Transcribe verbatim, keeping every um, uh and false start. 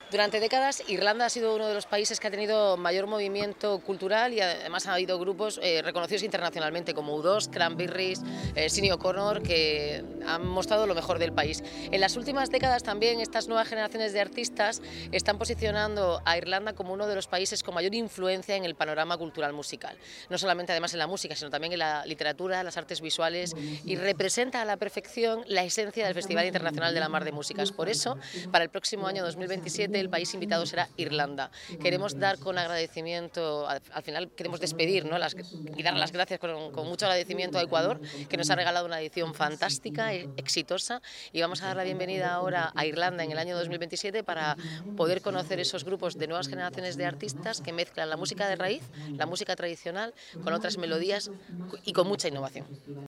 Durante décadas, Irlanda ha sido uno de los países que ha tenido mayor movimiento cultural y además ha habido grupos eh, reconocidos internacionalmente como U dos, Cranberries, eh, Sinéad O'Connor, que han mostrado lo mejor del país. En las últimas décadas también estas nuevas generaciones de artistas están posicionando a Irlanda como uno de los países con mayor influencia en el panorama cultural musical. No solamente además en la música, sino también en la literatura, las artes visuales, y representa a la perfección la esencia del Festival Internacional de la Mar de Músicas. Por eso, para el próximo año dos mil veintisiete, el país invitado será Irlanda. Queremos dar con agradecimiento, al, al final queremos despedir, ¿no?, las, y dar las gracias con, con mucho agradecimiento a Ecuador, que nos ha regalado una edición fantástica, exitosa, y vamos a dar la bienvenida ahora a Irlanda en el año dos mil veintisiete para poder conocer esos grupos de nuevas generaciones de artistas que mezclan la música de raíz, la música tradicional, con otras melodías y con mucha innovación.